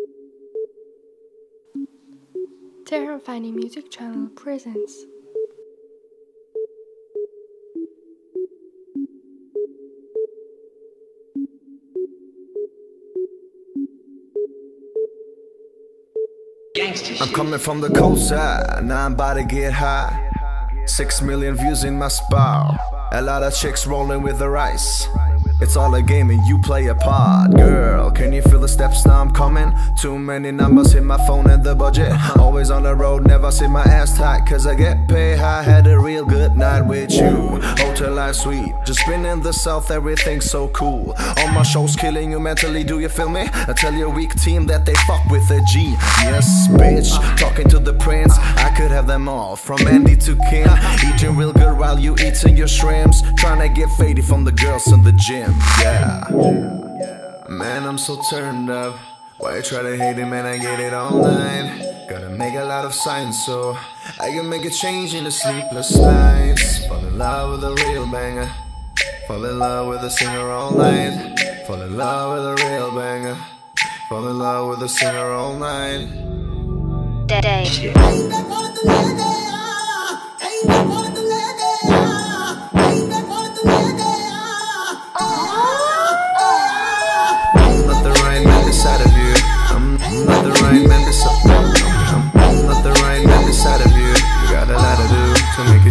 Terrifying Music Channel presents I'm coming from the coast side, now I'm about to get high. 6 million views in my spot. A lot of chicks rolling with the rice. It's all a game and you play a part. Girl, can you feel the steps now I'm coming? Too many numbers hit my phone and the budget. Always on the road, never see my ass tight, cause I get paid high. Had a real good night with you. Hotel life sweet, just been in the south, everything's so cool. All my shows killing you mentally, do you feel me? I tell your weak team that they fuck with a G. Yes, bitch, talking to the prince, I could have them all, from Andy to Kim. Eating real good while you eating your shrimps. Trying to get faded from the girls in the gym. Yeah, man, I'm so turned up. Why you try to hate it, man? I get it online. Gotta make a lot of signs so I can make a change in the sleepless nights. Fall in love with a real banger. Fall in love with a singer all night. Fall in love with a real banger. Fall in love with a singer all night. Inside of you, I'm not the right man beside I'm not the right man beside of you. You got a lot to do to make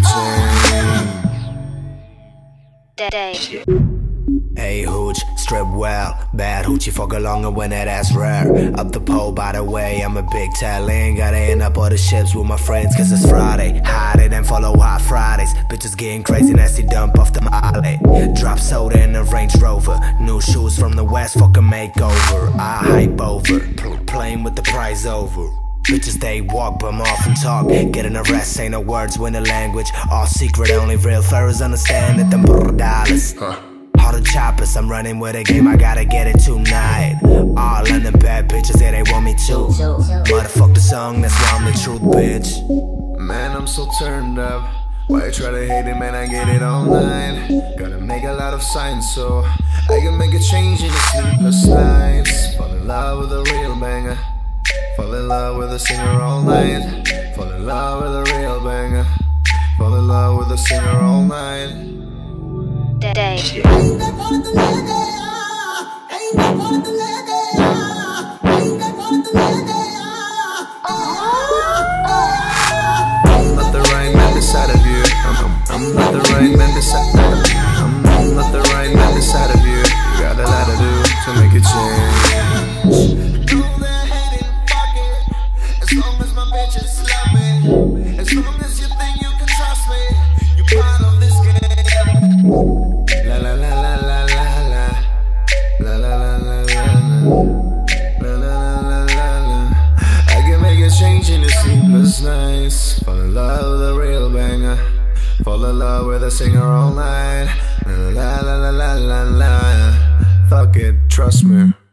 a change. Hey hooch, strip well, bad hoochie fuck along when that ass rare. Up the pole by the way, I'm a big talent. Gotta end up all the ships with my friends cause it's Friday. Hide it and follow Hot Fridays. Bitches getting crazy, nasty dump off the alley. Drop soda in a Range Rover. New shoes from the west, fuck a makeover. I hype over, playing with the prize over. Bitches they walk, but more often talk. Get an arrest, ain't no words, win the language. All secret, only real furries understand it. Them dollars. All the choppers, I'm running with a game, I gotta get it tonight. All of them bad bitches, yeah, they want me too. Motherfuck the song, that's why I'm the truth, bitch. Man, I'm so turned up. Why you try to hate it, man? I get it online. Gotta make a lot of signs so I can make a change in the sleepless nights. Fall in love with a real banger. Fall in love with a singer all night. Fall in love with a real banger. Fall in love with a singer all night. Let the right man beside of you. I'm not the right man beside I'm not the right man beside of you. You got a lot to do to make a change. Throw that head in pocket. As long as my bitches love me. As long as you think you can trust me. You part of this game. La la la la la la la. La la la la la la. La la la la la. I can make a change in the sleepless nights. Fall in love with a real banger. Fall in love with a singer all night. La la la la la la. Fuck it, trust me.